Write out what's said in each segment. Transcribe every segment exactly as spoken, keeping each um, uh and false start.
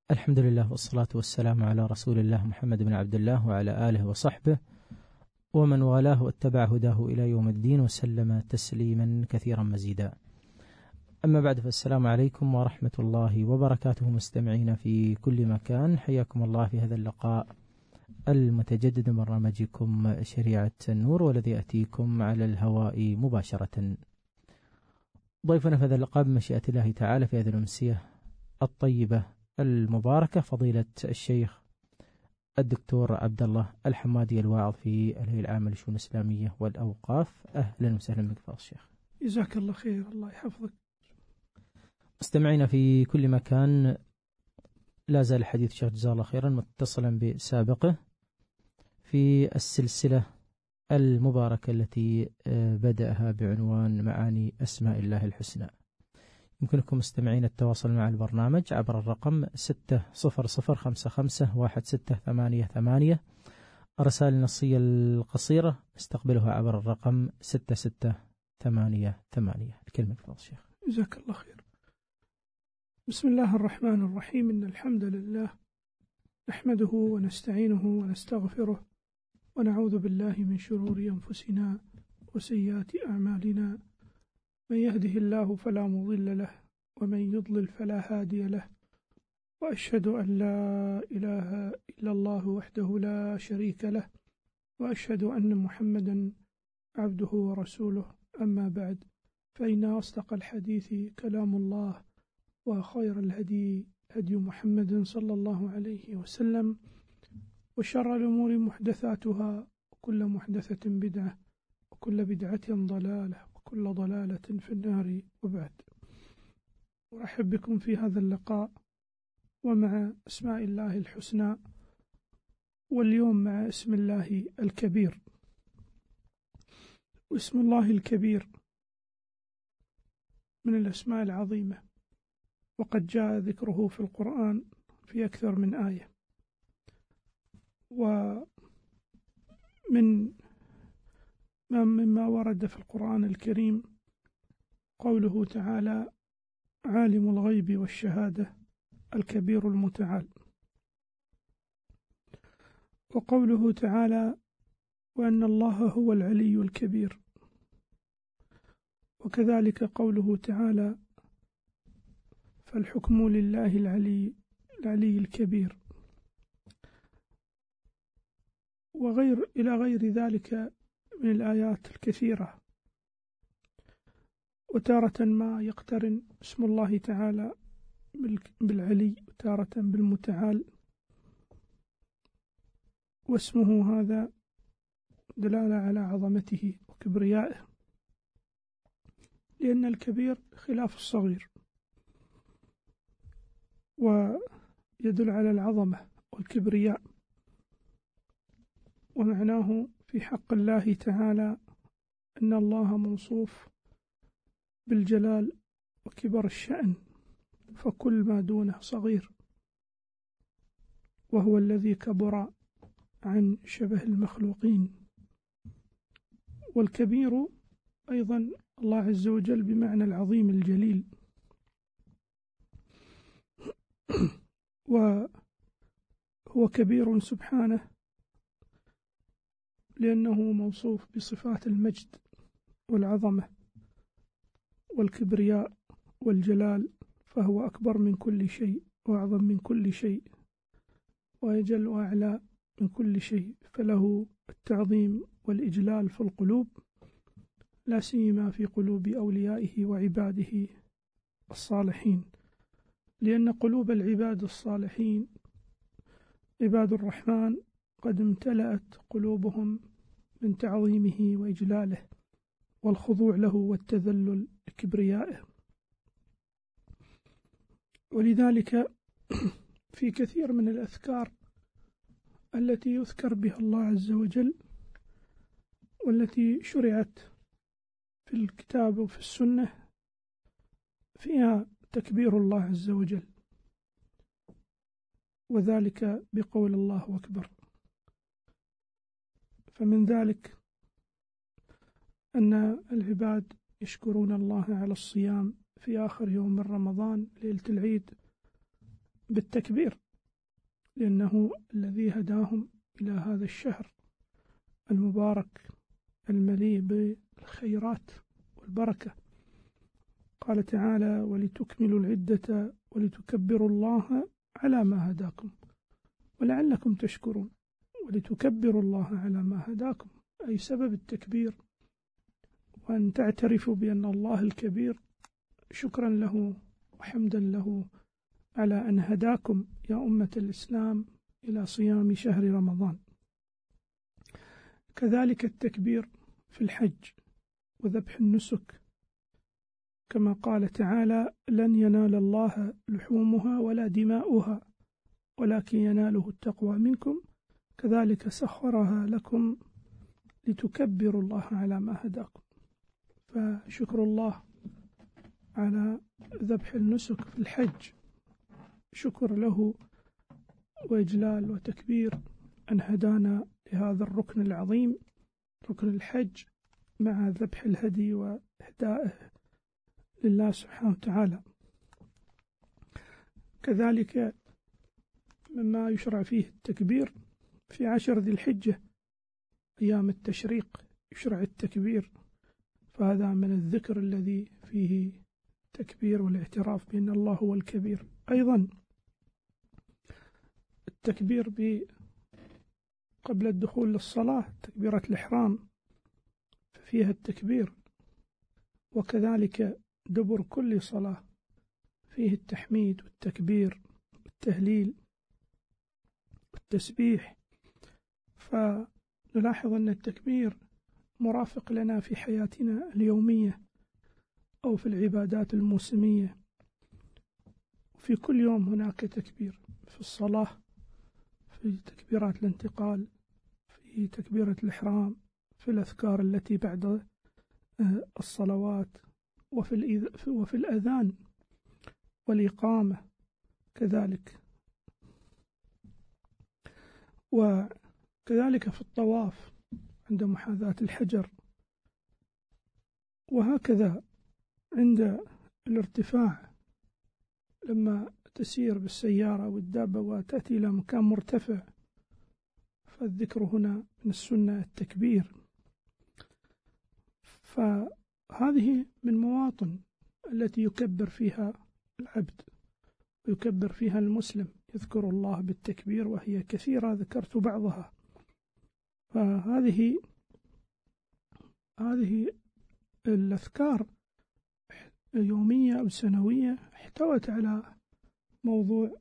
الحمد لله والصلاة والسلام على رسول الله محمد بن عبد الله وعلى آله وصحبه ومن والاه واتبع هداه إلى يوم الدين وسلم تسليما كثيرا مزيدا. أما بعد، فالسلام عليكم ورحمة الله وبركاته مستمعين في كل مكان، حياكم الله في هذا اللقاء المتجدد من برنامجكم شريعة النور، والذي يأتيكم على الهواء مباشرة. ضيفنا في هذا اللقاء بمشيئة الله تعالى في هذه الأمسية الطيبة المباركة فضيلة الشيخ الدكتور عبد الله الحمادي، الواعظ في الهيئة العامة للشؤون الإسلامية والأوقاف. أهلا وسهلا بك فضيلة الشيخ. جزاك الله خير، الله يحفظك. مستمعينا في كل مكان، لا زال الحديث شيخ جزاه الله خيرا متصلا بسابقه في السلسلة المباركة التي بدأها بعنوان معاني أسماء الله الحسنى. يمكنكم مستمعين التواصل مع البرنامج عبر الرقم ستة صفر صفر خمسة خمسة واحد ستة ثمانية ثمانية. الرسائل النصية القصيرة استقبلها عبر الرقم ستة ستة ثمانية ثمانية. الكلمة لفضل الشيخ. جزاك الله خير. بسم الله الرحمن الرحيم. إن الحمد لله نحمده ونستعينه ونستغفره ونعوذ بالله من شرور أنفسنا وسيئات أعمالنا. من يهده الله فلا مضل له ومن يضلل فلا هادي له، وأشهد أن لا إله إلا الله وحده لا شريك له، وأشهد أن محمدا عبده ورسوله. أما بعد، فإن أصدق الحديث كلام الله، وخير الهدي هدي محمد صلى الله عليه وسلم، وشر الأمور محدثاتها، وكل محدثة بدعة، وكل بدعة ضلالة، وكل ضلالة في النار. وبعد، أرحب بكم في هذا اللقاء ومع أسماء الله الحسنى، واليوم مع اسم الله الكبير. واسم الله الكبير من الأسماء العظيمة، وقد جاء ذكره في القرآن في أكثر من آية. ومن مما ورد في القرآن الكريم قوله تعالى: عالم الغيب والشهادة الكبير المتعال. وقوله تعالى: وأن الله هو العلي الكبير. وكذلك قوله تعالى: فالحكم لله العلي العلي الكبير. وغير إلى غير ذلك من الآيات الكثيرة. وتارة ما يقترن اسم الله تعالى بالعلي، وتارة بالمتعال، واسمه هذا دلالة على عظمته وكبريائه، لأن الكبير خلاف الصغير، ويدل على العظمة والكبرياء. ومعناه في حق الله تعالى أن الله موصوف بالجلال وكبر الشأن، فكل ما دونه صغير، وهو الذي كبر عن شبه المخلوقين. والكبير أيضا الله عز وجل بمعنى العظيم الجليل، وهو كبير سبحانه لأنه موصوف بصفات المجد والعظمة والكبرياء والجلال، فهو أكبر من كل شيء، وأعظم من كل شيء، وأجل وأعلى من كل شيء، فله التعظيم والإجلال في القلوب، لا سيما في قلوب أوليائه وعباده الصالحين، لأن قلوب العباد الصالحين عباد الرحمن قد امتلأت قلوبهم من تعظيمه وإجلاله والخضوع له والتذلل لكبريائه. ولذلك في كثير من الأذكار التي يذكر بها الله عز وجل، والتي شرعت في الكتاب وفي السنة، فيها تكبير الله عز وجل، وذلك بقول الله أكبر. فمن ذلك أن العباد يشكرون الله على الصيام في آخر يوم من رمضان ليلة العيد، بالتكبير، لأنه الذي هداهم إلى هذا الشهر المبارك المليء بالخيرات والبركة. قال تعالى: ولتكملوا العدة ولتكبروا الله على ما هداكم ولعلكم تشكرون. ولتكبروا الله على ما هداكم، أي سبب التكبير، وأن تعترفوا بأن الله الكبير، شكرا له وحمدا له على أن هداكم يا أمة الإسلام إلى صيام شهر رمضان. كذلك التكبير في الحج وذبح النسك، كما قال تعالى: لن ينال الله لحومها ولا دماؤها ولكن يناله التقوى منكم كذلك سخرها لكم لتكبروا الله على ما هداكم. فشكر الله على ذبح النسك في الحج شكر له وإجلال وتكبير أن هدانا لهذا الركن العظيم، ركن الحج، مع ذبح الهدي وإهدائه لله سبحانه وتعالى. كذلك مما يشرع فيه التكبير في عشر ذي الحجة، أيام التشريق يشرع التكبير، فهذا من الذكر الذي فيه تكبير والاعتراف بأن الله هو الكبير. أيضا التكبير قبل الدخول للصلاة، تكبيرة الإحرام فيها التكبير، وكذلك دبر كل صلاة فيه التحميد والتكبير والتهليل والتسبيح. فنلاحظ أن التكبير مرافق لنا في حياتنا اليومية أو في العبادات الموسمية، وفي كل يوم هناك تكبير، في الصلاة، في تكبيرات الانتقال، في تكبيرة الإحرام، في الأذكار التي بعد الصلوات، وفي وفي الأذان والإقامة كذلك، وكذلك في الطواف عند محاذاة الحجر، وهكذا عند الارتفاع لما تسير بالسيارة والدابة وتأتي إلى مكان مرتفع، فالذكر هنا من السنة التكبير. فهذه من مواطن التي يكبر فيها العبد ويكبر فيها المسلم، يذكر الله بالتكبير، وهي كثيرة ذكرت بعضها. فهذه هذه الأذكار يومية أو سنوية احتوت على موضوع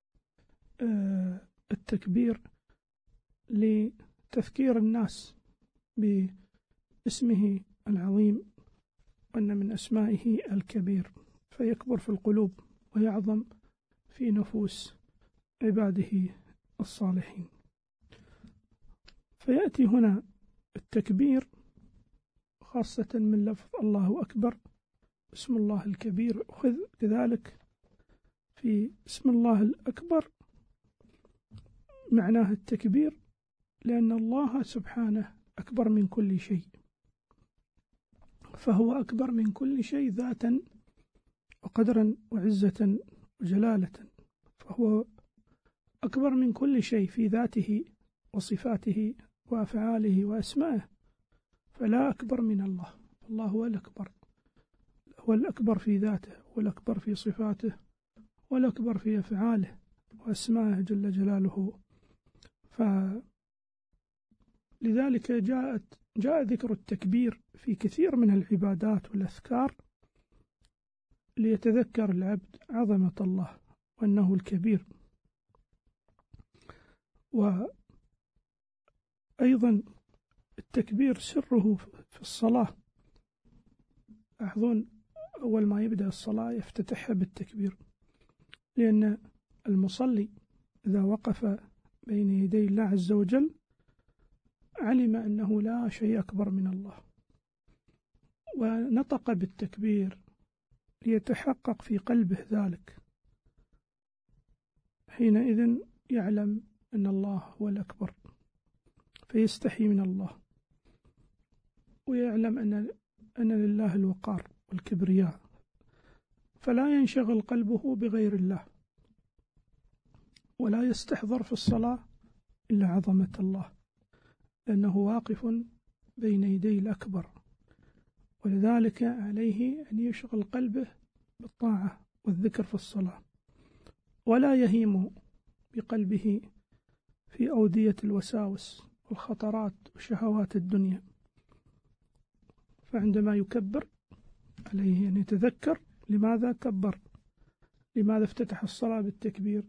التكبير لتذكير الناس باسمه العظيم، وأن من أسمائه الكبير، فيكبر في القلوب ويعظم في نفوس عباده الصالحين. فيأتي هنا التكبير خاصة من لفظ الله أكبر، اسم الله الكبير، أخذ كذلك في اسم الله الأكبر معناه التكبير، لأن الله سبحانه أكبر من كل شيء، فهو أكبر من كل شيء ذاتا وقدرا وعزة وجلالة، فهو أكبر من كل شيء في ذاته وصفاته وأفعاله وأسمائه، فلا أكبر من الله. الله هو الأكبر، هو الأكبر في ذاته، والأكبر في صفاته، والأكبر في أفعاله وأسمائه جل جلاله. فلذلك جاءت جاء ذكر التكبير في كثير من العبادات والأذكار ليتذكر العبد عظمة الله وأنه الكبير. وأيضا التكبير سره في الصلاة، لاحظون أول ما يبدأ الصلاة يفتتحها بالتكبير، لأن المصلي إذا وقف بين يدي الله عز وجل علم أنه لا شيء أكبر من الله، ونطق بالتكبير ليتحقق في قلبه ذلك، حينئذ يعلم أن الله هو الأكبر، فيستحي من الله، ويعلم أن أن لله الوقار والكبرياء، فلا ينشغل قلبه بغير الله، ولا يستحضر في الصلاة إلا عظمة الله، لأنه واقف بين يدي الأكبر، ولذلك عليه أن يشغل قلبه بالطاعة والذكر في الصلاة، ولا يهيم بقلبه في أودية الوساوس والخطرات وشهوات الدنيا. فعندما يكبر عليه أن يتذكر لماذا كبر، لماذا افتتح الصلاة بالتكبير،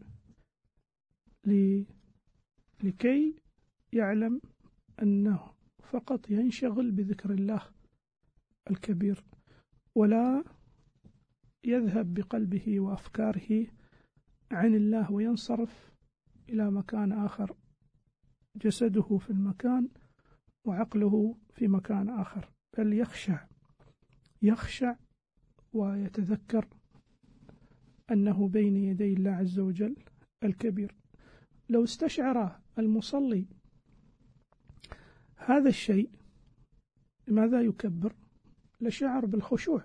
لكي يعلم أنه فقط ينشغل بذكر الله الكبير، ولا يذهب بقلبه وأفكاره عن الله وينصرف إلى مكان آخر، جسده في المكان وعقله في مكان آخر، بل يخشع يخشع ويتذكر أنه بين يدي الله عز وجل الكبير. لو استشعر المصلي هذا الشيء لماذا يكبر لشعر بالخشوع،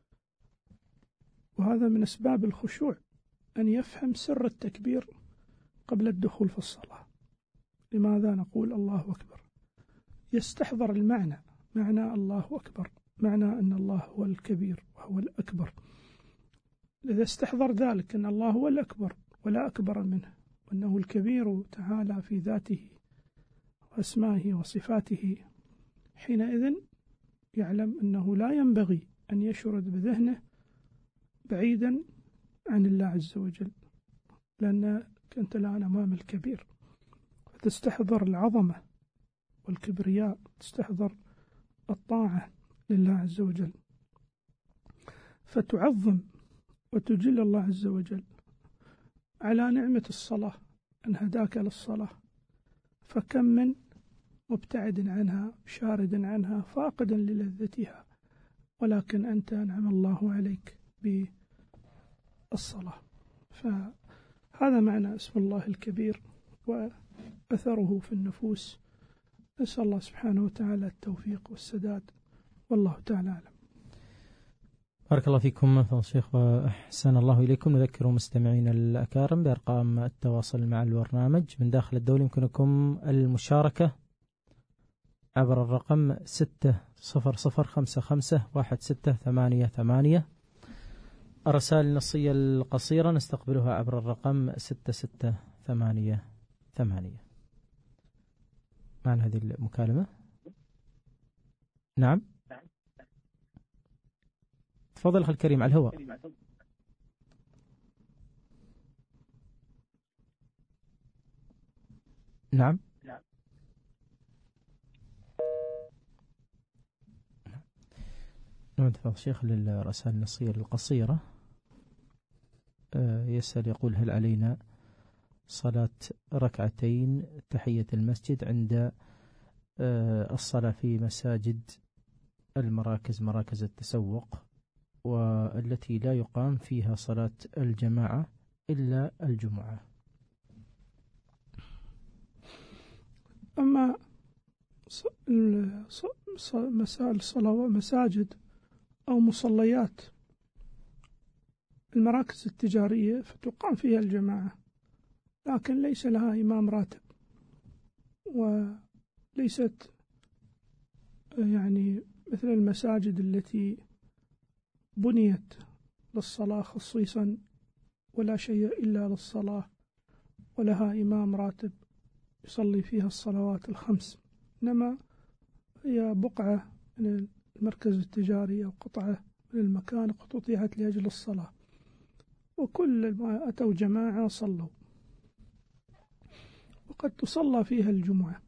وهذا من أسباب الخشوع أن يفهم سر التكبير قبل الدخول في الصلاة. لماذا نقول الله أكبر؟ يستحضر المعنى، معنى الله أكبر، معنى أن الله هو الكبير وهو الأكبر. إذا استحضر ذلك أن الله هو الأكبر ولا أكبر منه، وأنه الكبير تعالى في ذاته وأسمائه وصفاته، حينئذ يعلم أنه لا ينبغي أن يشرد بذهنه بعيدا عن الله عز وجل، لأن كنت الآن أمام الكبير، فتستحضر العظمة والكبرياء، تستحضر الطاعة لله عز وجل، فتعظم وتجل الله عز وجل على نعمة الصلاة أن هداك للصلاة، فكم من مبتعد عنها شارد عنها فاقدا للذتها، ولكن أنت أنعم الله عليك بالصلاة. فهذا معنى اسم الله الكبير وأثره في النفوس. نسأل الله سبحانه وتعالى التوفيق والسداد، والله تعالى أعلم. بارك الله فيكم فضل الشيخ وأحسن الله إليكم. نذكر مستمعين الأكارم بأرقام التواصل مع البرنامج من داخل الدولة. يمكنكم المشاركة عبر الرقم ستة صفر صفر خمسة خمسة واحد ستة ثمانية ثمانية. الرسائل النصية القصيرة نستقبلها عبر الرقم ستة ستة ثمانية ثمانية. معنا هذه المكالمة. نعم تفضل أخي الكريم على الهواء. نعم نعم تفضل شيخ. للرسائل النصية القصيرة يسأل يقول: هل علينا صلاة ركعتين تحية المسجد عند الصلاة في مساجد المراكز مراكز التسوق والتي لا يقام فيها صلاة الجماعة إلا الجمعة؟ أما مسائل صلوات مساجد أو مصليات المراكز التجارية فتقام فيها الجماعة، لكن ليس لها إمام راتب، وليست يعني مثل المساجد التي بنيت للصلاة خصيصا ولا شيء إلا للصلاة، ولها إمام راتب يصلي فيها الصلوات الخمس، إنما هي بقعة من المركز التجاري أو قطعة من المكان قطعت لأجل الصلاة، وكل ما أتوا جماعة صلوا، وقد تصلى فيها الجمعة.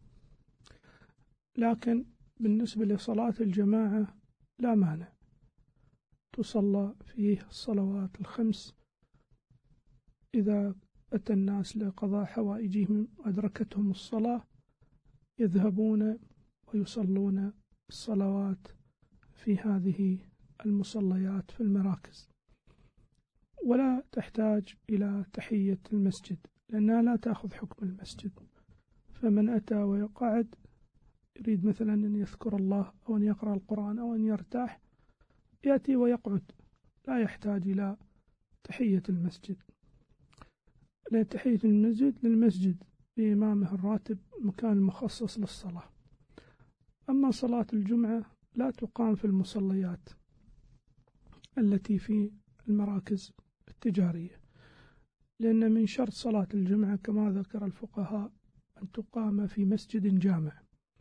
لكن بالنسبة لصلاة الجماعة لا مانع، تصلى فيه الصلوات الخمس إذا أتى الناس لقضاء حوائجهم وأدركتهم الصلاة يذهبون ويصلون الصلوات في هذه المصليات في المراكز، ولا تحتاج إلى تحية المسجد لأنها لا تأخذ حكم المسجد. فمن أتى ويقعد يريد مثلا أن يذكر الله أو أن يقرأ القرآن أو أن يرتاح يأتي ويقعد، لا يحتاج إلى تحية المسجد. لأن تحية المسجد للمسجد بإمامه الراتب مكان مخصص للصلاة. أما صلاة الجمعة لا تقام في المصليات التي في المراكز التجارية، لأن من شرط صلاة الجمعة كما ذكر الفقهاء أن تقام في مسجد جامع.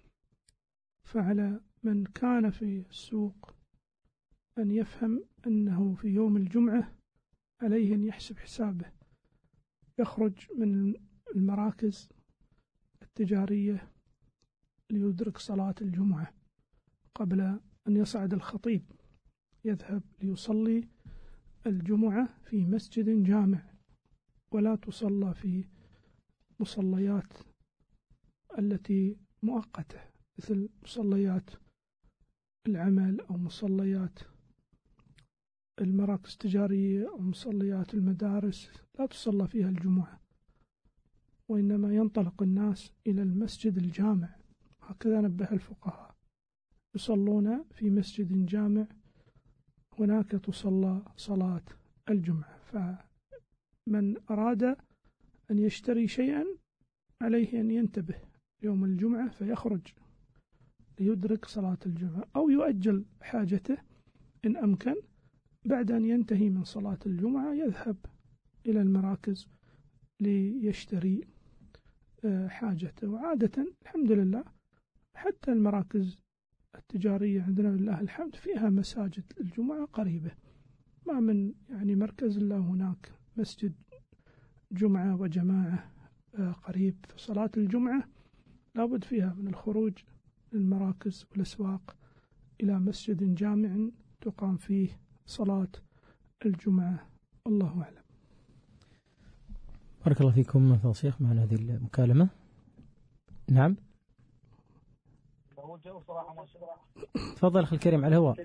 فعلى من كان في السوق أن يفهم أنه في يوم الجمعة عليه أن يحسب حسابه، يخرج من المراكز التجارية ليدرك صلاة الجمعة قبل أن يصعد الخطيب، يذهب ليصلي الجمعة في مسجد جامع، ولا تصلى في مصليات التي مؤقتة مثل مصليات العمل أو مصليات المراكز التجارية أو مصليات المدارس، لا تصلى فيها الجمعة، وإنما ينطلق الناس إلى المسجد الجامع. هكذا نبه الفقهاء، يصلون في مسجد جامع، هناك تصلى صلاة الجمعة. فمن أراد أن يشتري شيئا عليه أن ينتبه يوم الجمعة فيخرج ليدرك صلاة الجمعة، أو يؤجل حاجته إن أمكن، بعد أن ينتهي من صلاة الجمعة يذهب إلى المراكز ليشتري حاجته. وعادة الحمد لله حتى المراكز التجارية عندنا لله الحمد فيها مساجد الجمعة قريبة، ما من يعني مركز إلا هناك مسجد جمعة وجماعة قريب. فصلاة الجمعة لابد فيها من الخروج للمراكز والأسواق إلى مسجد جامع تقام فيه صلاة الجمعة. الله أعلم. بارك الله فيكم فضل الشيخ معنا هذه المكالمة. نعم تفضل أخي الكريم على الهواء.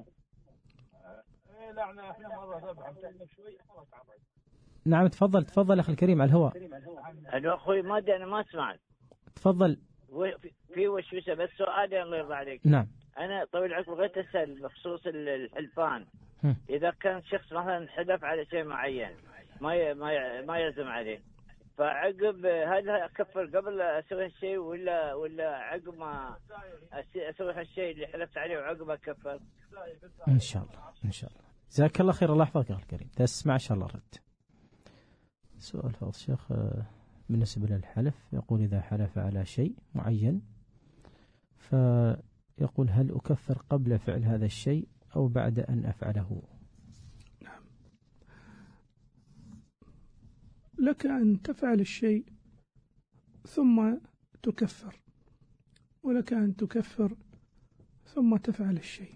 نعم تفضل تفضل أخي الكريم على الهواء. أنا أخوي ما أدري أنا ما سمعت. تفضل. في وشوشة بس سؤال الله يرضى عليك. نعم. أنا طويل العمر بغيت أسأل بخصوص الحلفان. هم. إذا كان شخص مثلا حلف على شيء معين ما ي... ما ي... ما يلزم عليه، فعقب هل أكفر قبل أسوي هالشيء ولا ولا عقب ما أسوي هالشيء اللي حلفت عليه وعقب أكفر؟ إن شاء الله إن شاء الله. جزاك الله خير. الله يحفظك يا أخي الكريم. تسمع إن شاء الله رد. سؤال فضل الشيخ بالنسبة للحلف، يقول إذا حلف على شيء معين فيقول هل أكفر قبل فعل هذا الشيء أو بعد أن أفعله؟ نعم. لك أن تفعل الشيء ثم تكفر، ولك أن تكفر ثم تفعل الشيء،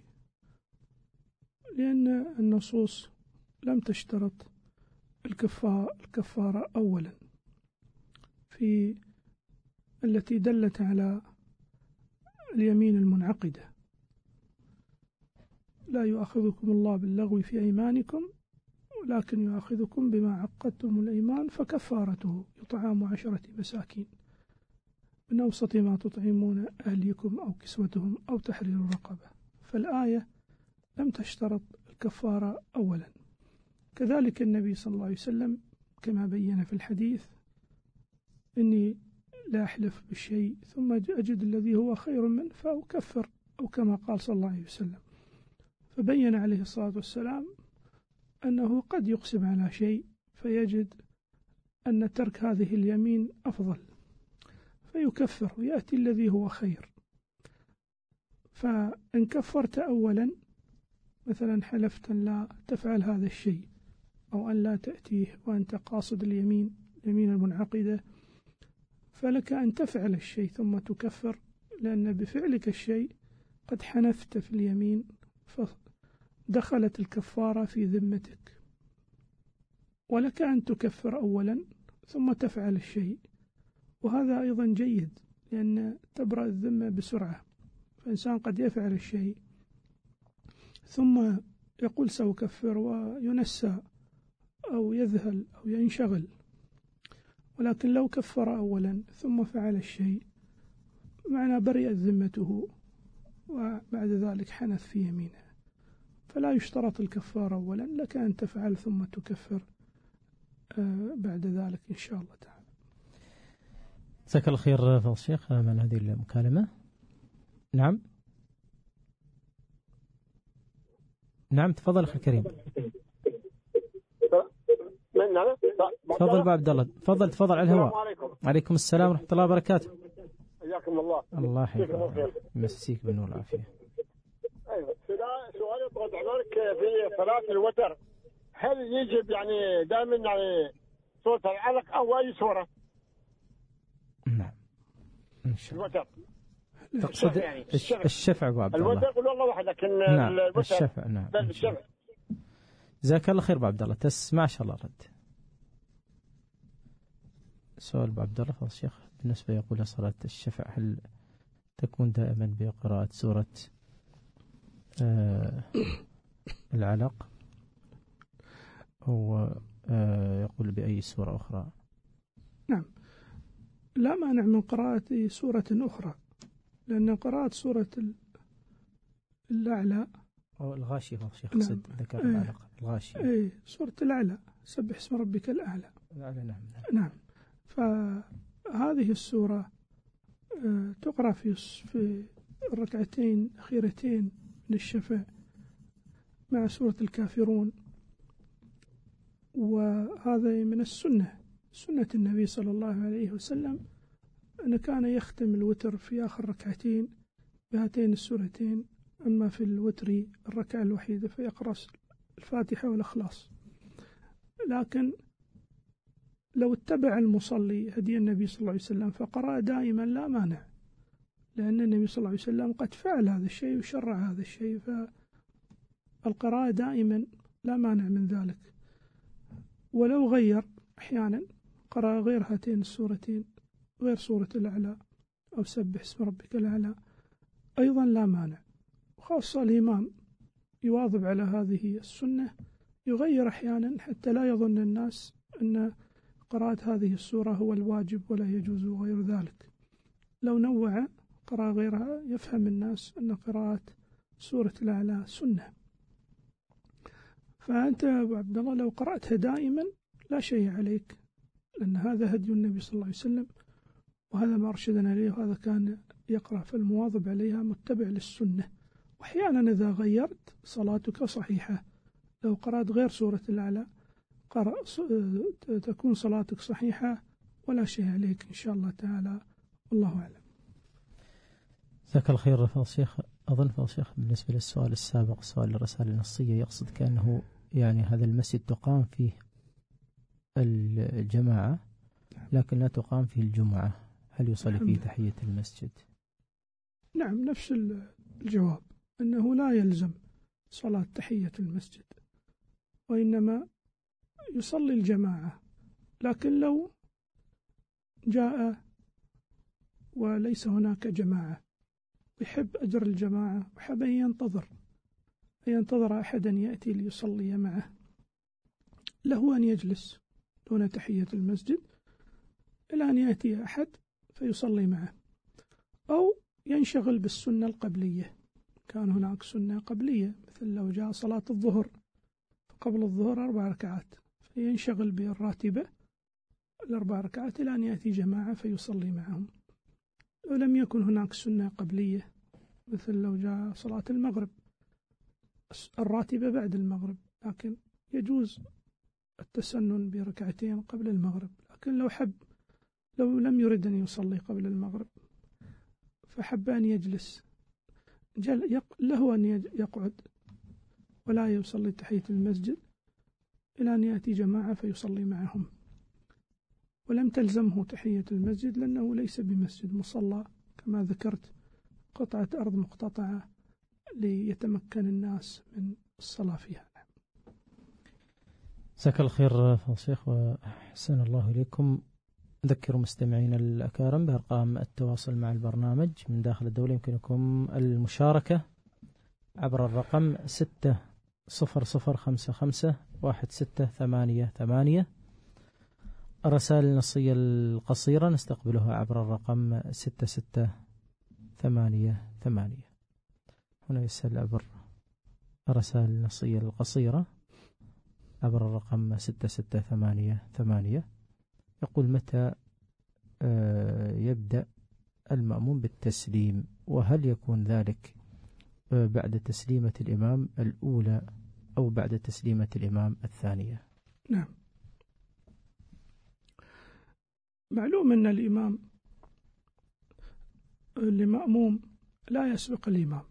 لأن النصوص لم تشترط الكفارة أولا في التي دلت على اليمين المنعقدة. لا يؤاخذكم الله باللغو في أيمانكم ولكن يؤاخذكم بما عقدتم الأيمان فكفارته إطعام عشرة مساكين من أوسط ما تطعمون أهليكم أو كسوتهم أو تحرير رقبة. فالآية لم تشترط الكفارة أولا. كذلك النبي صلى الله عليه وسلم كما بين في الحديث إني لا أحلف بالشيء ثم أجد الذي هو خير منه فأكفر، أو كما قال صلى الله عليه وسلم. فبين عليه الصلاة والسلام أنه قد يقسم على شيء فيجد أن ترك هذه اليمين أفضل فيكفر ويأتي الذي هو خير. فإن كفرت أولا مثلا حلفت أن لا تفعل هذا الشيء أو أن لا تأتيه وأنت قاصد اليمين اليمين المنعقدة، فلك أن تفعل الشيء ثم تكفر، لأن بفعلك الشيء قد حنفت في اليمين فدخلت الكفارة في ذمتك. ولك أن تكفر أولا ثم تفعل الشيء، وهذا أيضا جيد لأن تبرأ الذمة بسرعة. فإنسان قد يفعل الشيء ثم يقول سأكفر وينسى أو يذهل أو ينشغل، ولكن لو كفر أولا ثم فعل الشيء معنى برئت ذمته وبعد ذلك حنث في يمينه. فلا يشترط الكفارة أولا، لك أن تفعل ثم تكفر بعد ذلك إن شاء الله تعالى. جزاك الله خير فضل الشيخ من هذه المكالمة. نعم نعم تفضل أخي الكريم. نعم تفضل أبو عبد الله، تفضل تفضل على الهواء. عليكم. عليكم السلام ورحمة الله وبركاته. حياكم الله. الله يحييك يمسيك بالنور والعافية. ايوه سؤال يطرد عليك في صلاة الوتر، هل يجب يعني دائما يعني صوت العلق او اي صورة؟ نعم ان شاء الله. الوتر تقصد يعني الشفع, الشفع ابو عبد الله. الوتر قول والله واحد لكن نعم الوتر الشفع. نعم الشفع. جزاك الله خير ابو عبد الله، تسمع شاء الله رد. سؤال ابو عبد الله فضل الشيخ بالنسبة يقول صلاة الشفع هل تكون دائما بقراءة سورة آه العلق أو آه يقول بأي سورة أخرى؟ نعم لا مانع من قراءة سورة أخرى، لأن قراءة سورة الأعلى أو الغاشية هو شيخ نعم. صد ذكر العلق الغاشية. أي سورة الأعلى سبح اسم ربك الأعلى. الأعلى نعم نعم. فهذه السورة آه تقرأ في في الركعتين الأخيرتين من الشفع مع سورة الكافرون، وهذا من السنة سنة النبي صلى الله عليه وسلم أنه كان يختم الوتر في آخر ركعتين بهاتين السورتين، أما في الوتر الركعة الوحيدة فيقرأ الفاتحة والإخلاص. لكن لو اتبع المصلي هدي النبي صلى الله عليه وسلم فقرأ دائما لا مانع، لأن النبي صلى الله عليه وسلم قد فعل هذا الشيء وشرع هذا الشيء، فالقراءة دائما لا مانع من ذلك. ولو غير أحيانا قرأ غير هاتين السورتين غير سورة الأعلى أو سبح اسم ربك الأعلى أيضا لا مانع، وخاصة الإمام يواظب على هذه السنة، يغير أحيانا حتى لا يظن الناس أن قراءة هذه السورة هو الواجب ولا يجوز غير ذلك. لو نوع قرأ غيرها يفهم الناس أن قراءة سورة الأعلى سنة. فأنت أبو عبد الله لو قرأتها دائما لا شيء عليك، لأن هذا هدي النبي صلى الله عليه وسلم وهذا ما أرشدنا إليه، وهذا كان يقرأ فالمواظب عليها متبع للسنة. وأحيانا إذا غيرت صلاتك صحيحة، لو قرأت غير سورة الأعلى قرأ تكون صلاتك صحيحة ولا شيء عليك إن شاء الله تعالى، والله أعلم. جزاك الله خير فضل الشيخ. أظن فضل الشيخ بالنسبة للسؤال السابق سؤال الرسالة النصية يقصد كأنه يعني هذا المسجد تقام فيه الجماعة لكن لا تقام فيه الجمعة، هل يصلي فيه تحية المسجد؟ نعم نفس الجواب، أنه لا يلزم صلاة تحية المسجد وإنما يصلي الجماعة، لكن لو جاء وليس هناك جماعة ويحب أجر الجماعة وحب أن ينتظر أن ينتظر أحدا يأتي ليصلي معه، له أن يجلس دون تحية المسجد إلى أن يأتي أحد فيصلي معه، أو ينشغل بالسنة القبلية. كان هناك سنة قبلية مثل لو جاء صلاة الظهر قبل الظهر أربع ركعات فينشغل بالراتبة الأربع ركعات إلى أن يأتي جماعة فيصلي معهم. لو لم يكن هناك سنة قبلية مثل لو جاء صلاة المغرب الراتبة بعد المغرب، لكن يجوز التسنن بركعتين قبل المغرب، لكن لو حب لو لم يرد أن يصلي قبل المغرب فحب أن يجلس جل له أن يقعد ولا يصلي تحية المسجد إلى أن يأتي جماعة فيصلي معهم، ولم تلزمه تحية المسجد لأنه ليس بمسجد مصلى كما ذكرت، قطعة أرض مقتطعة ليتمكن الناس من الصلاة فيها. جزاك الله خير فضل الشيخ وأحسن الله إليكم. أذكر مستمعين الأكارم بأرقام التواصل مع البرنامج من داخل الدولة، يمكنكم المشاركة عبر الرقم ستة صفر صفر خمسة خمسة واحد ستة ثمانية ثمانية. الرسائل النصية القصيرة نستقبلها عبر الرقم ستة ستة ثمانية ثمانية. هنا يسأل عبر الرسائل النصية القصيرة عبر الرقم ستة ستة ثمانية ثمانية يقول: متى يبدأ المأموم بالتسليم، وهل يكون ذلك بعد تسليمة الإمام الأولى أو بعد تسليمة الإمام الثانية؟ نعم، معلوم أن الإمام المأموم لا يسبق الإمام،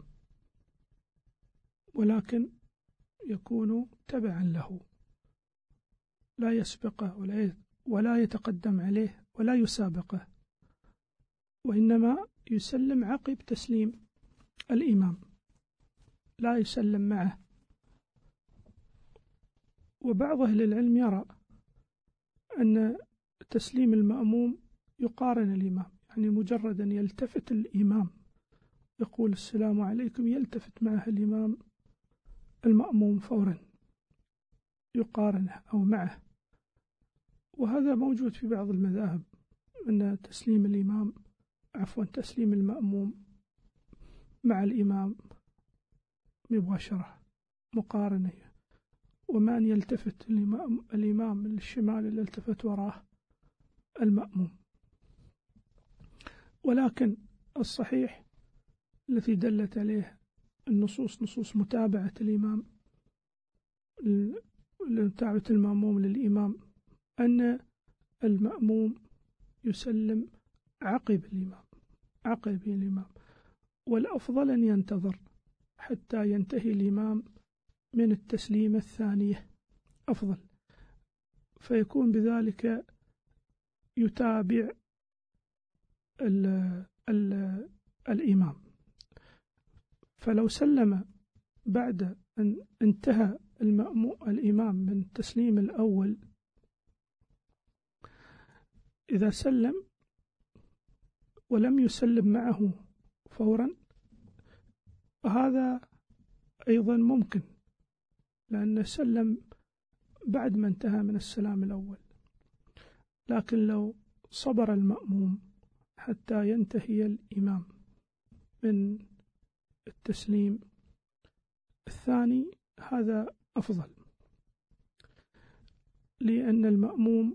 ولكن يكون تبعا له، لا يسبقه ولا ولا يتقدم عليه ولا يسابقه، وإنما يسلم عقب تسليم الإمام، لا يسلم معه. وبعض أهل العلم يرى أن تسليم المأموم يقارن الإمام، يعني مجرد أن يلتفت الإمام يقول السلام عليكم يلتفت معه الإمام المأموم فورا يقارنه أو معه. وهذا موجود في بعض المذاهب، أن تسليم الإمام عفوا تسليم المأموم مع الإمام مباشرة مقارنة، وما أن يلتفت الإمام, الإمام للشمال اللي التفت وراه المأموم. ولكن الصحيح الذي دلت عليه النصوص نصوص متابعة الإمام متابعة المأموم للإمام أن المأموم يسلم عقب الإمام عقب الإمام، والأفضل أن ينتظر حتى ينتهي الإمام من التسليمة الثانية أفضل، فيكون بذلك يتابع ال ال الإمام. فلو سلم بعد أن انتهى الإمام من التسليم الأول، إذا سلم ولم يسلم معه فورا هذا أيضا ممكن، لأنه سلم بعد ما انتهى من السلام الأول. لكن لو صبر المأموم حتى ينتهي الإمام من التسليم الثاني هذا أفضل، لأن المأموم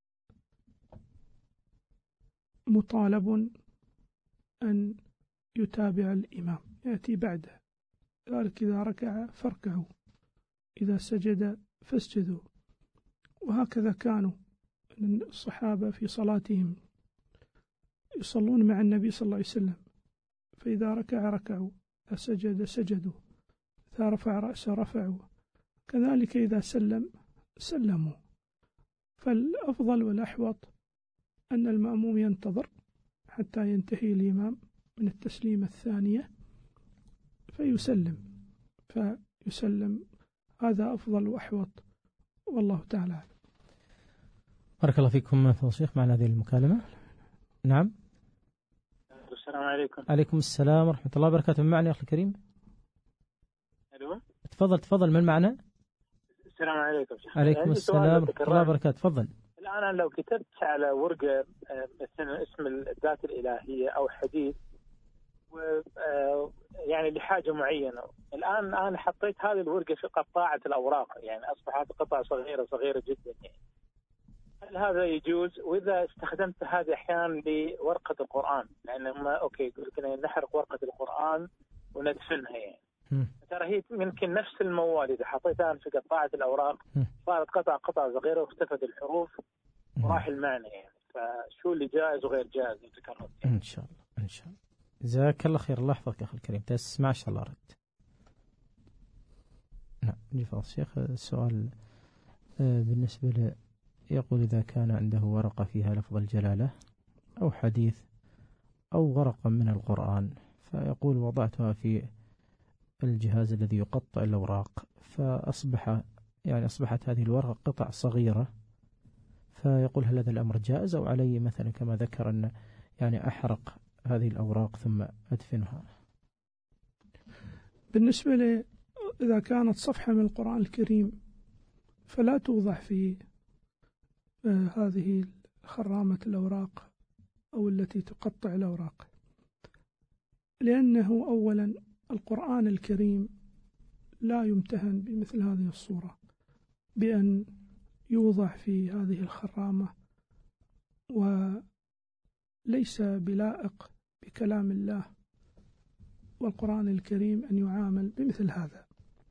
مطالب أن يتابع الإمام يأتي بعده، ذلك إذا ركع فاركعوا إذا سجد فاسجدوا. وهكذا كانوا الصحابة في صلاتهم يصلون مع النبي صلى الله عليه وسلم، فإذا ركع ركعوا، إذا سجد سجدوا، إذا رفع رأسه رفعوا، كذلك إذا سلم سلموا. فالأفضل والأحوط أن المأموم ينتظر حتى ينتهي الإمام من التسليمة الثانية فيسلم فيسلم هذا أفضل وأحوط، والله تعالى. بارك الله فيكم فضل الشيخ. معنا هذه المكالمة. نعم. السلام عليكم. عليكم السلام ورحمة الله وبركاته. من معنا يا أخي الكريم؟ ألو. تفضل تفضل. من معنا؟ السلام عليكم. عليكم السلام ورحمة الله وبركاته. تفضل. الآن أنا لو كتبت على ورقة اسم الذات الإلهية أو حديث و يعني لحاجة معينة، الآن أنا حطيت هذه الورقة في قطاعة الأوراق، يعني أصبحت قطعة صغيرة صغيرة جدا، يعني هل هذا يجوز؟ وإذا استخدمت هذه أحيانا لورقة القرآن، لأن ما أوكي يقول لك نحرق ورقة القرآن وندفنها، يعني ترى هي يمكن نفس الموال إذا حطيتها في قطاعة الأوراق صارت قطعة قطعة صغيرة واختفت الحروف وراح المعنى، يعني فشو اللي جائز وغير جائز يتكرر؟ يعني. إن شاء الله إن شاء الله. جزاك الله خير. الله يحفظك يا أخي الكريم. تسمع شاء الله رد. نعم. جفاف الشيخ السؤال بالنسبة ل يقول إذا كان عنده ورقة فيها لفظ الجلالة أو حديث أو ورقة من القرآن، فيقول وضعتها في الجهاز الذي يقطع الأوراق، فأصبح يعني أصبحت هذه الورقة قطع صغيرة، فيقول هل هذا الأمر جائز أو علي مثلا كما ذكر أن يعني أحرق هذه الأوراق ثم أدفنها؟ بالنسبة لي إذا كانت صفحة من القرآن الكريم فلا توضع في آه هذه خرامة الأوراق أو التي تقطع الأوراق، لأنه أولا القرآن الكريم لا يمتهن بمثل هذه الصورة، بأن يوضع في هذه الخرامة، وليس بلائق بكلام الله والقرآن الكريم أن يعامل بمثل هذا.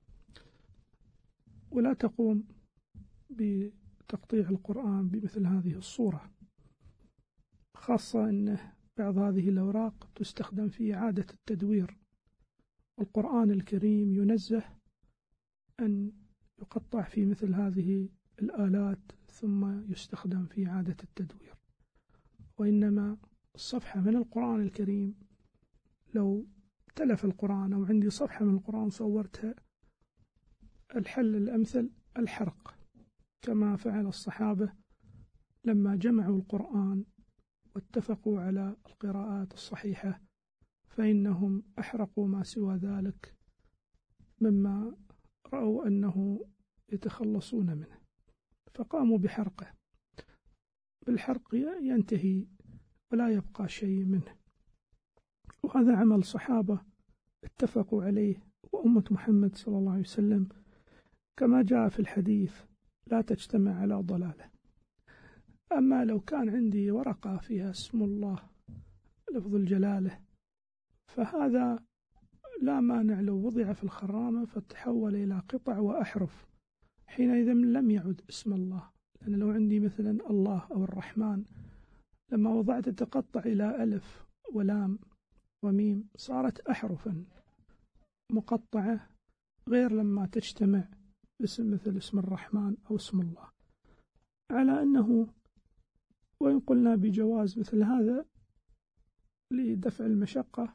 ولا تقوم بتقطيع القرآن بمثل هذه الصورة، خاصة أن بعض هذه الأوراق تستخدم في إعادة التدوير، والقرآن الكريم ينزه أن يقطع في مثل هذه الآلات ثم يستخدم في إعادة التدوير. وإنما الصفحة من القرآن الكريم لو تلف القرآن أو عندي صفحة من القرآن صورتها، الحل الأمثل الحرق، كما فعل الصحابة لما جمعوا القرآن واتفقوا على القراءات الصحيحة، فإنهم أحرقوا ما سوى ذلك مما رأوا أنه يتخلصون منه، فقاموا بحرقه. بالحرق ينتهي ولا يبقى شيء منه، وهذا عمل صحابة اتفقوا عليه وأمة محمد صلى الله عليه وسلم، كما جاء في الحديث لا تجتمع على ضلالة. أما لو كان عندي ورقة فيها اسم الله لفظ الجلالة، فهذا لا مانع لو وضع في الخرامة فتحول إلى قطع وأحرف، حينئذ لم يعد اسم الله. لأن لو عندي مثلا الله أو الرحمن، لما وضعت تقطع إلى ألف ولام وميم، صارت أحرفا مقطعة، غير لما تجتمع باسم مثل اسم الرحمن أو اسم الله. على أنه وإن قلنا بجواز مثل هذا لدفع المشقة،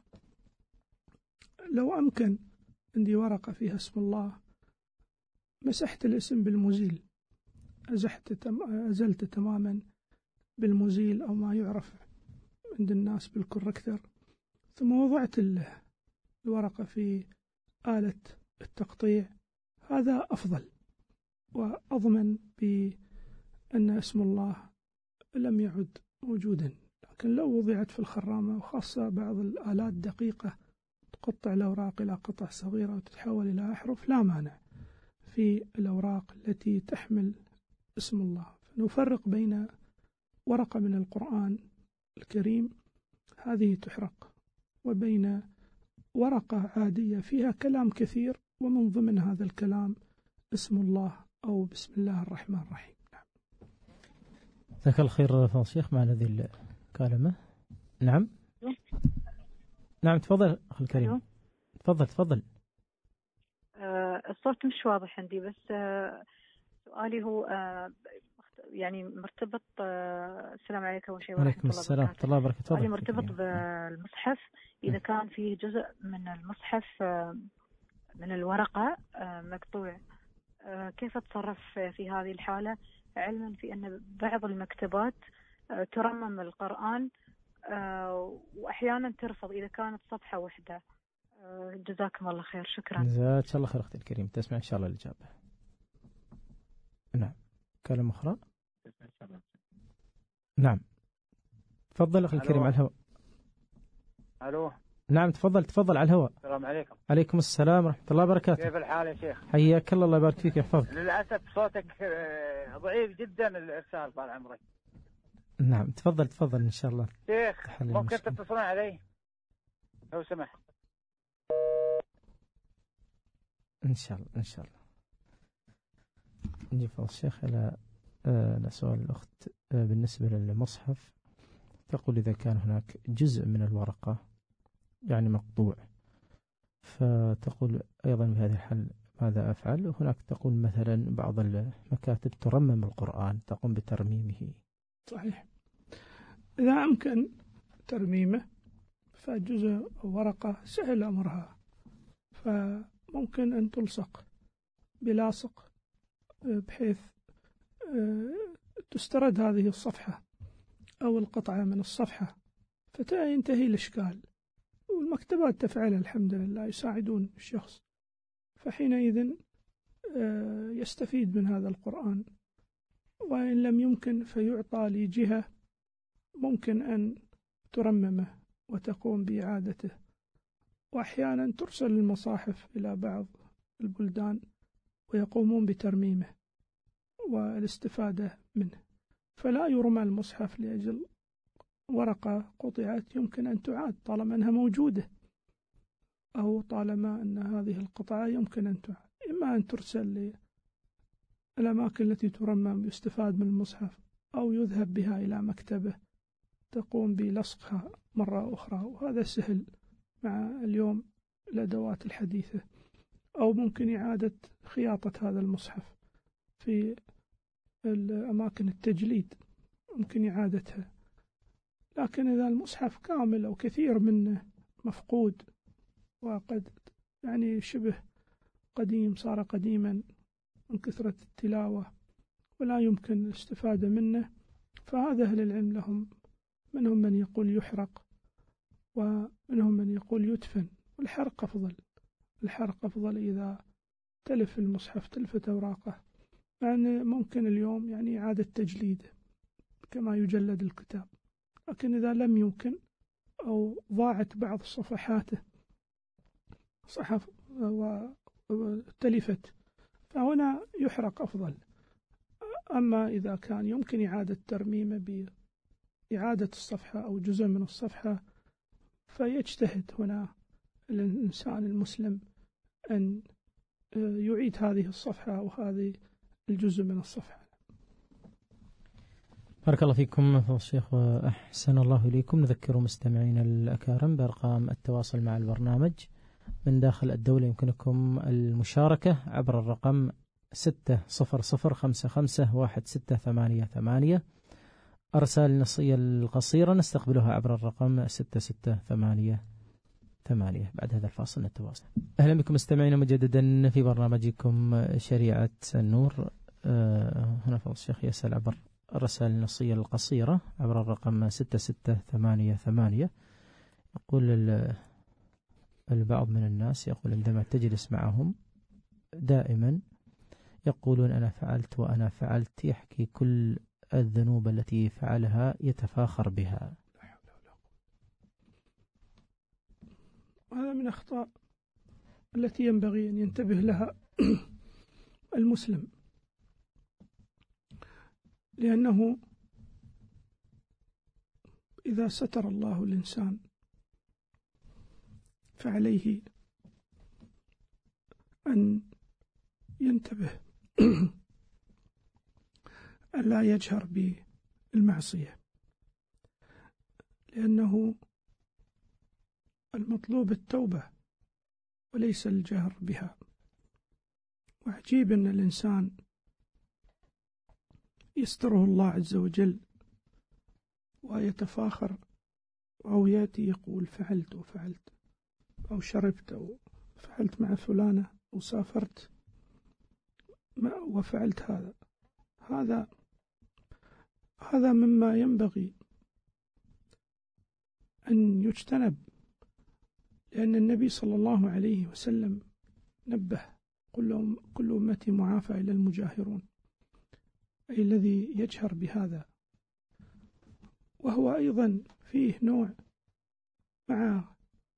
لو أمكن عندي ورقة فيها اسم الله، مسحت الاسم بالمزيل، أزحت تم... أزلت تماما بالمزيل أو ما يعرف عند الناس بالكوركتر، ثم وضعت الورقة في آلة التقطيع، هذا أفضل وأضمن بأن اسم الله لم يعد موجودا. لكن لو وضعت في الخرامة، وخاصة بعض الآلات دقيقة تقطع الأوراق إلى قطع صغيرة وتتحول إلى أحرف، لا مانع في الأوراق التي تحمل اسم الله. فنفرق بين ورقة من القرآن الكريم هذه تحرق، وبين ورقة عادية فيها كلام كثير، ومن ضمن هذا الكلام اسم الله أو بسم الله الرحمن الرحيم. نعم. جزاك الله خير فضل الشيخ. مع هذه الكلمة. نعم نعم تفضل أخي الكريم. تفضل تفضل. آه الصوت مش واضح عندي، بس آه سؤالي هو آه يعني مرتبط آه السلام عليكم ورحمة الله وبركاته. وعليكم السلام ورحمة الله وبركاته. سؤالي مرتبط بالمصحف، إذا كان فيه جزء من المصحف آه من الورقة آه مقطوع، آه كيف أتصرف في هذه الحالة، علما في أن بعض المكتبات آه ترمم القرآن آه وأحيانا ترفض إذا كانت صفحة واحدة. آه جزاكم الله خير. شكرا. جزاك الله خير أختي الكريم. تسمع إن شاء الله الإجابة. نعم. كلمة أخرى. نعم تفضل أخي الكريم على الهواء. ألو. نعم تفضل تفضل على الهواء. السلام عليكم. عليكم السلام ورحمة الله وبركاته. كيف الحال يا شيخ؟ حياك الله، الله يبارك فيك يحفظك. للأسف صوتك ضعيف جدا الإرسال طال عمرك. نعم تفضل تفضل إن شاء الله. شيخ ممكن تتصلون علي لو سمحت؟ إن شاء الله إن شاء الله. نجي فضل الشيخ إلى آه سؤال الأخت آه بالنسبة للمصحف. تقول إذا كان هناك جزء من الورقة يعني مقطوع، فتقول أيضا بهذا الحال ماذا أفعل؟ وهناك تقول مثلا بعض المكاتب ترمم القرآن، تقوم بترميمه. صحيح. إذا أمكن ترميمه فجزء ورقة سهل أمرها، فممكن أن تلصق بلاصق بحيث تسترد هذه الصفحة أو القطعة من الصفحة فينتهي الإشكال. والمكتبات تفعل الحمد لله، يساعدون الشخص، فحينئذ يستفيد من هذا القرآن. وإن لم يمكن فيعطى لجهة ممكن أن ترممه وتقوم بإعادته. وأحيانا ترسل المصاحف إلى بعض البلدان ويقومون بترميمه، والاستفادة منه. فلا يرمى المصحف لأجل ورقة قطعت، يمكن أن تعاد طالما أنها موجودة، أو طالما أن هذه القطعة يمكن أن تعاد، إما أن ترسل للأماكن التي ترمم يستفاد من المصحف، أو يذهب بها إلى مكتبة تقوم بلصقها مرة أخرى، وهذا سهل مع اليوم الأدوات الحديثة. أو ممكن إعادة خياطة هذا المصحف في الأماكن التجليد، ممكن إعادتها. لكن إذا المصحف كامل أو كثير منه مفقود وقد يعني شبه قديم، صار قديما من كثرة التلاوة ولا يمكن الاستفادة منه، فهذا أهل العلم لهم منهم من يقول يحرق، ومنهم من يقول يدفن، والحرق أفضل. الحرق أفضل إذا تلف المصحف، تلفت أوراقه، يعني ممكن اليوم يعني إعادة تجليده كما يجلد الكتاب. لكن إذا لم يمكن أو ضاعت بعض صفحاته صحف وتلفت، فهنا يحرق أفضل. أما إذا كان يمكن إعادة ترميمه بإعادة الصفحة أو جزء من الصفحة، فيجتهد هنا الإنسان المسلم أن يعيد هذه الصفحة أو هذه الجزء من الصفحة. بارك الله فيكم فضل الشيخ وأحسن الله إليكم. نذكر مستمعين الأكارم بأرقام التواصل مع البرنامج من داخل الدولة. يمكنكم المشاركة عبر الرقم ستة صفر صفر خمسة خمسة واحد ستة ثمانية ثمانية. أرسال النصية القصيرة نستقبلها عبر الرقم ستة ستة ثمانية ثمانية. بعد هذا الفاصل نتواصل. أهلا بكم مستمعين مجددا في برنامجكم شريعة النور. أه هنا فضل الشيخ يسأل عبر الرسائل النصية القصيرة عبر الرقم ستة ستة ثمانية ثمانية. يقول البعض من الناس يقول عندما تجلس معهم دائما يقولون أنا فعلت وأنا فعلت، يحكي كل الذنوب التي فعلها يتفاخر بها. هذا من أخطاء التي ينبغي أن ينتبه لها المسلم، لأنه إذا ستر الله الإنسان فعليه أن ينتبه ألا يجهر بالمعصية، لأنه المطلوب التوبة وليس الجهر بها. وعجيب أن الإنسان يستره الله عز وجل ويتفاخر، أو يأتي يقول فعلت وفعلت، أو شربت، أو فعلت مع فلانة، أو سافرت وفعلت هذا. هذا هذا مما ينبغي أن يجتنب، لأن النبي صلى الله عليه وسلم نبه كل كل أمتي معافى إلى المجاهرون، أي الذي يجهر بهذا. وهو أيضا فيه نوع مع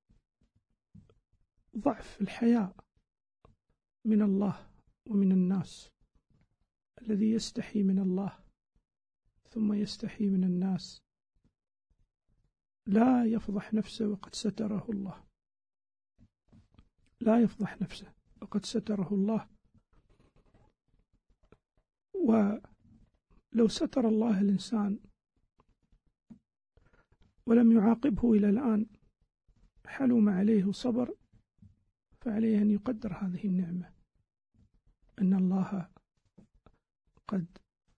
ضعف الحياء من الله ومن الناس، الذي يستحي من الله ثم يستحي من الناس لا يفضح نفسه وقد ستره الله، لا يفضح نفسه وقد ستره الله. ولو ستر الله الإنسان ولم يعاقبه إلى الآن حلم عليه وصبر، فعليه أن يقدر هذه النعمة، أن الله قد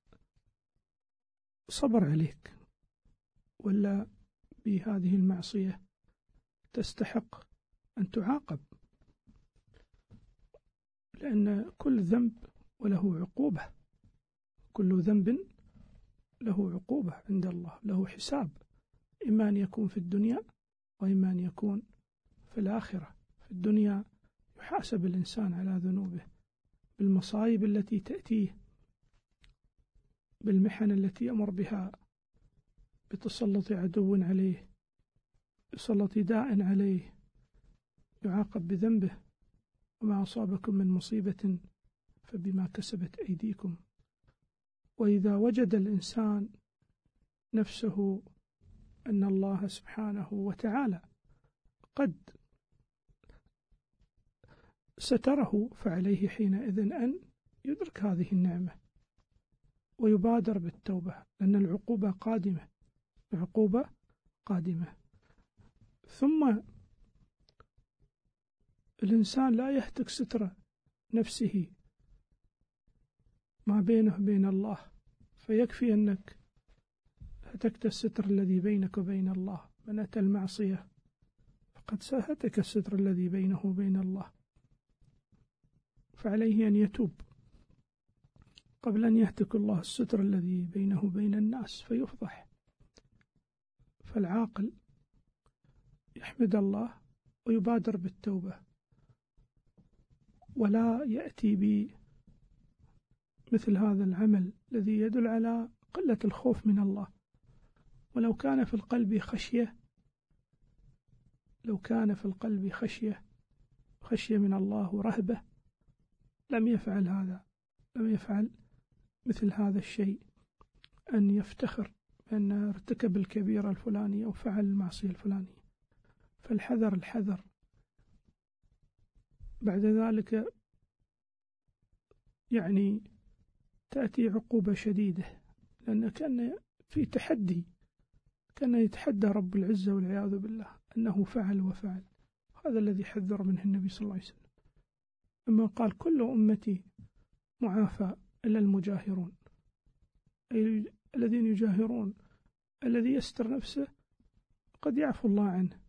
صبر عليك، ولا بهذه المعصية تستحق أن تعاقب، لأن كل ذنب وله عقوبة، كل ذنب له عقوبة عند الله، له حساب، إما أن يكون في الدنيا وإما أن يكون في الآخرة. في الدنيا يحاسب الإنسان على ذنوبه بالمصائب التي تأتيه، بالمحن التي يمر بها، بتسلط عدو عليه، بسلط داء عليه، يعاقب بذنبه. وما أصابكم من مصيبة فبما كسبت أيديكم وإذا وجد الإنسان نفسه أن الله سبحانه وتعالى قد ستره، فعليه حينئذ أن يدرك هذه النعمة ويبادر بالتوبة، لأن العقوبة قادمة، العقوبة قادمة. ثم الإنسان لا يهتك ستر نفسه ما بينه وبين الله، فيكفي أنك هتكت الستر الذي بينك وبين الله. من أتى المعصية فقد هتك الستر الذي بينه وبين الله، فعليه أن يتوب قبل أن يهتك الله الستر الذي بينه وبين الناس فيفضح. فالعاقل يحمد الله ويبادر بالتوبة، ولا يأتي بمثل هذا العمل الذي يدل على قلة الخوف من الله. ولو كان في القلب خشية لو كان في القلب خشية خشية من الله ورهبة لم يفعل هذا، لم يفعل مثل هذا الشيء، أن يفتخر بأن ارتكب الكبيرة الفلانية أو فعل المعصية الفلانية. فالحذر الحذر. بعد ذلك يعني تأتي عقوبة شديدة، لأن كان في تحدي، كان يتحدى رب العزة والعياذ بالله أنه فعل وفعل. هذا الذي حذر منه النبي صلى الله عليه وسلم، أما قال كل أمتي معافى إلا المجاهرون، أي الذين يجاهرون. الذي يستر نفسه قد يعفو الله عنه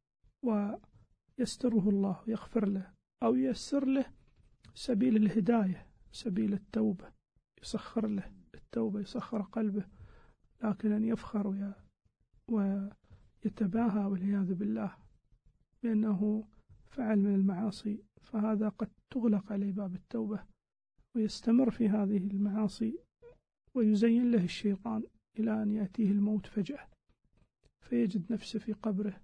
ويستره الله ويغفر له، أو ييسر له سبيل الهداية، سبيل التوبة، يسخر له التوبة، يسخر قلبه. لكن أن يفخر ويتباهى والعياذ بالله بأنه فعل من المعاصي، فهذا قد تغلق عليه باب التوبة ويستمر في هذه المعاصي، ويزين له الشيطان إلى أن يأتيه الموت فجأة، فيجد نفسه في قبره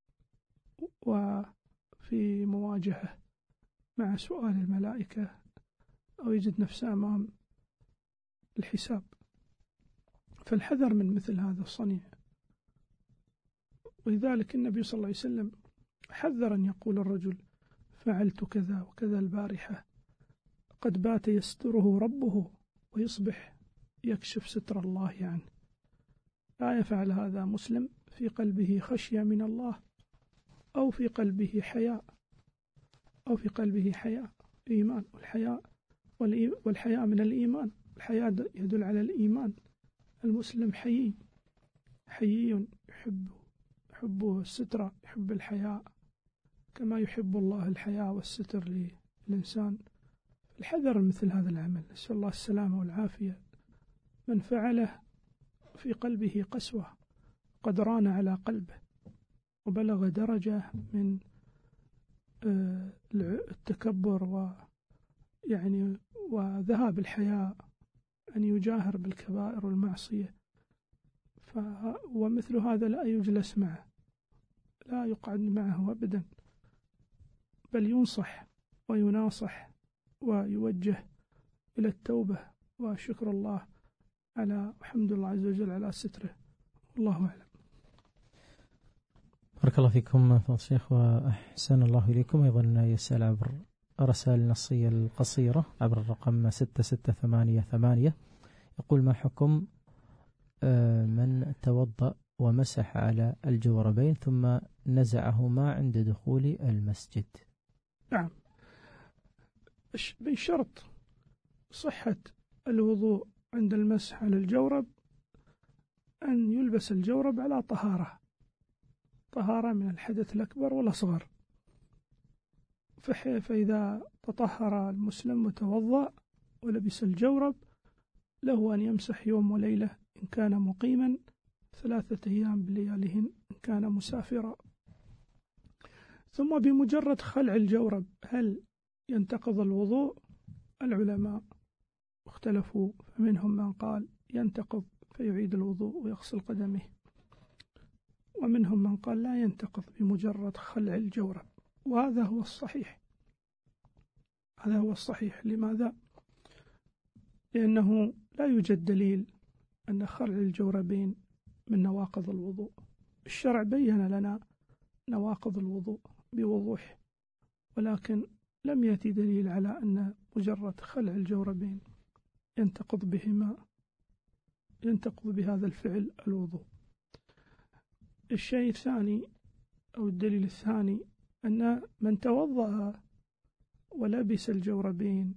وفي مواجهة مع سؤال الملائكة، أو يجد نفسه أمام الحساب. فالحذر من مثل هذا الصنيع. ولذلك النبي صلى الله عليه وسلم حذر أن يقول الرجل فعلت كذا وكذا البارحة، قد بات يستره ربه ويصبح يكشف ستر الله عنه. لا يفعل هذا مسلم في قلبه خشية من الله، أو في قلبه حياء، أو في قلبه حياء إيمان. والحياء والحياء من الإيمان، الحياء يدل على الإيمان. المسلم حيي حيي يحب يحب الستر، يحب الحياء كما يحب الله الحياء والستر للإنسان. الحذر مثل هذا العمل، نسأل الله السلامة والعافية. من فعله في قلبه قسوة قد ران على قلبه وبلغ درجة من التكبر ويعني وذهاب الحياء أن يجاهر بالكبائر والمعصية. ف ومثل هذا لا يجلس معه، لا يقعد معه أبدا، بل ينصح ويناصح ويوجه إلى التوبة وشكر الله على وحمد الله عز وجل على ستره. والله أعلم. بارك الله فيكم فضل الشيخ وأحسن الله إليكم. أيضا يسأل عبر رسائل النصية القصيرة عبر الرقم ستة ستة ثمانية ثمانية، يقول ما حكم من توضأ ومسح على الجوربين ثم نزعهما عند دخول المسجد؟ نعم، من شرط صحة الوضوء عند المسح على الجورب أن يلبس الجورب على طهارة، طهارة من الحدث الأكبر والأصغر. فإذا تطهر المسلم وتوضأ ولبس الجورب له أن يمسح يوم وليلة إن كان مقيما، ثلاثة أيام بلياليهن إن كان مسافرا. ثم بمجرد خلع الجورب هل ينتقض الوضوء؟ العلماء اختلفوا، فمنهم من قال ينتقض فيعيد الوضوء ويغسل قدميه، ومنهم من قال لا ينتقض بمجرد خلع الجورب، وهذا هو الصحيح. هذا هو الصحيح. لماذا؟ لأنه لا يوجد دليل أن خلع الجوربين من نواقض الوضوء. الشرع بين لنا نواقض الوضوء بوضوح، ولكن لم يأتي دليل على أن مجرد خلع الجوربين ينتقض بهما ينتقض بهذا الفعل الوضوء. الشيء الثاني أو الدليل الثاني أن من توضأ ولبس الجوربين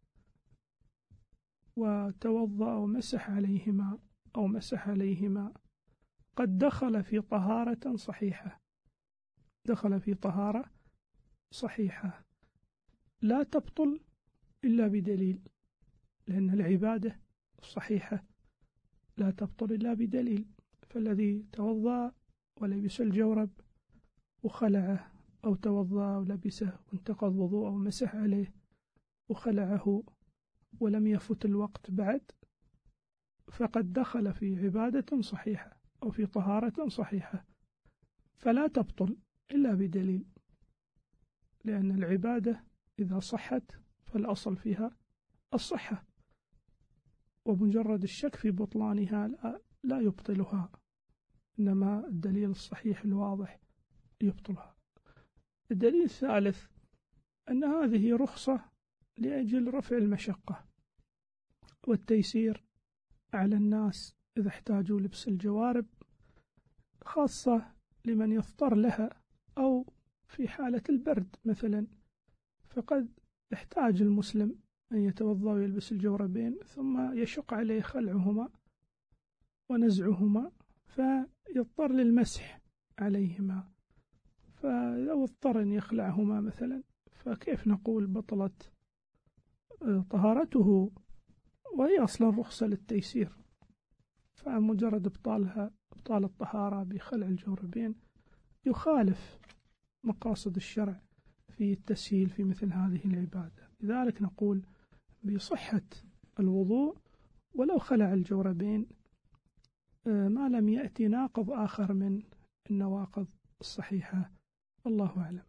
وتوضأ ومسح عليهما أو مسح عليهما قد دخل في طهارة صحيحة دخل في طهارة صحيحة لا تبطل إلا بدليل، لأن العبادة الصحيحة لا تبطل إلا بدليل. فالذي توضأ ولبس الجورب وخلعه، أو توضأ ولبسه وانتقض وضوءه ومسح عليه وخلعه ولم يفت الوقت بعد، فقد دخل في عبادة صحيحة أو في طهارة صحيحة، فلا تبطل إلا بدليل، لأن العبادة إذا صحت فالأصل فيها الصحة، ومجرد الشك في بطلانها لا, لا يبطلها، إنما الدليل الصحيح الواضح يبطلها. الدليل الثالث أن هذه رخصة لأجل رفع المشقة والتيسير على الناس إذا احتاجوا لبس الجوارب، خاصة لمن يضطر لها، أو في حالة البرد مثلا، فقد يحتاج المسلم أن يتوضأ ويلبس الجوربين ثم يشق عليه خلعهما ونزعهما فيضطر للمسح عليهما، فلو اضطر أن يخلعهما مثلا فكيف نقول بطلت طهارته وهي أصلا رخصة للتيسير؟ فمجرد إبطالها إبطال الطهارة بخلع الجوربين يخالف مقاصد الشرع في التسهيل في مثل هذه العبادة. لذلك نقول بصحة الوضوء ولو خلع الجوربين ما لم يأتي ناقض آخر من النواقض الصحيحة. الله أعلم.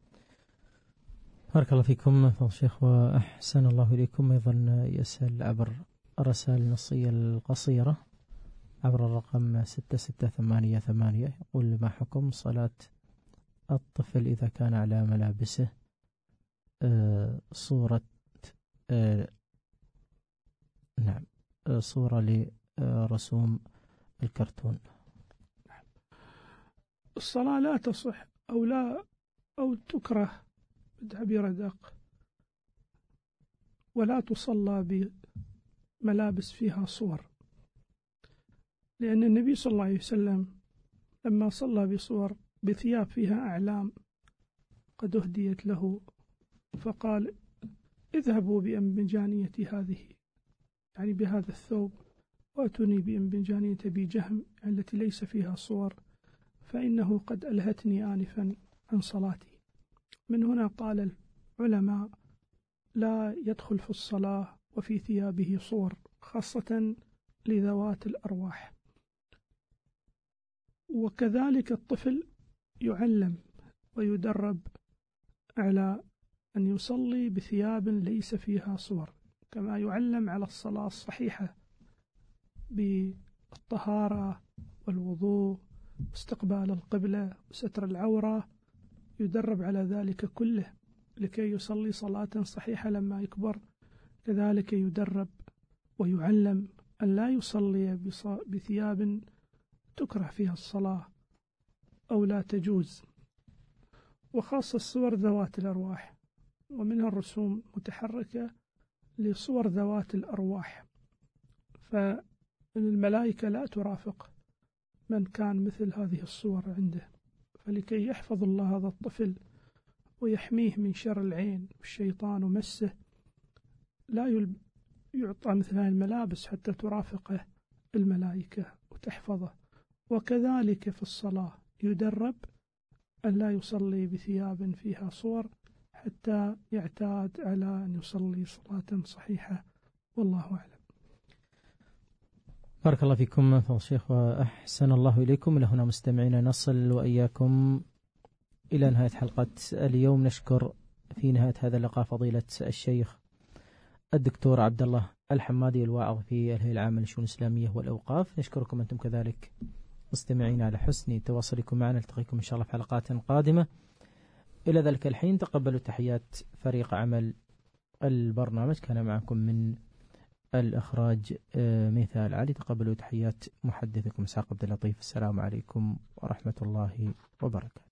بارك الله فيكم فضل الشيخ وأحسن الله إليكم. أيضا يسأل عبر الرسائل النصية القصيرة عبر الرقم ستة ستة ثمانية ثمانية، يقول: ما حكم صلاة الطفل إذا كان على ملابسه آه صورة آه نعم آه صورة لرسوم الكرتون؟ الصلاة لا تصح أو لا أو تكره بتعبير أدق، ولا تصلى بملابس فيها صور، لأن النبي صلى الله عليه وسلم لما صلى بصور بثياب فيها أعلام قد أهديت له فقال: اذهبوا بأنبجانية هذه، يعني بهذا الثوب، وأتوني بأنبجانية أبي جهم التي ليس فيها صور، فإنه قد ألهتني آنفا عن صلاتي. من هنا قال العلماء: لا يدخل في الصلاة وفي ثيابه صور، خاصة لذوات الأرواح. وكذلك الطفل يعلم ويدرب على أن يصلي بثياب ليس فيها صور، كما يعلم على الصلاة الصحيحة بالطهارة والوضوء واستقبال القبلة وستر العورة، يدرب على ذلك كله لكي يصلي صلاة صحيحة لما يكبر. كذلك يدرب ويعلم أن لا يصلي بثياب تكره فيها الصلاة أو لا تجوز، وخاصة الصور ذوات الأرواح، ومنها الرسوم متحركة لصور ذوات الأرواح، فالملائكة لا ترافق من كان مثل هذه الصور عنده. فلكي يحفظ الله هذا الطفل ويحميه من شر العين والشيطان ومسه لا يعطى مثل هذه الملابس حتى ترافقه الملائكة وتحفظه. وكذلك في الصلاة يدرب أن لا يصلي بثياب فيها صور حتى يعتاد على أن يصلي صلاة صحيحة. والله أعلم. بارك الله فيكم فضل الشيخ وأحسن الله إليكم. إلى هنا مستمعينا نصل وإياكم إلى نهاية حلقة اليوم. نشكر في نهاية هذا اللقاء فضيلة الشيخ الدكتور عبد الله الحمادي الواعظ في الهيئة العامة للشؤون الإسلامية والأوقاف. نشكركم أنتم كذلك مستمعين على حسن تواصلكم معنا. نلتقيكم إن شاء الله في حلقات قادمة. إلى ذلك الحين تقبلوا تحيات فريق عمل البرنامج، كان معكم من الإخراج ميثال علي. تقبلوا تحيات محدثكم إسحاق عبد اللطيف. السلام عليكم ورحمة الله وبركاته.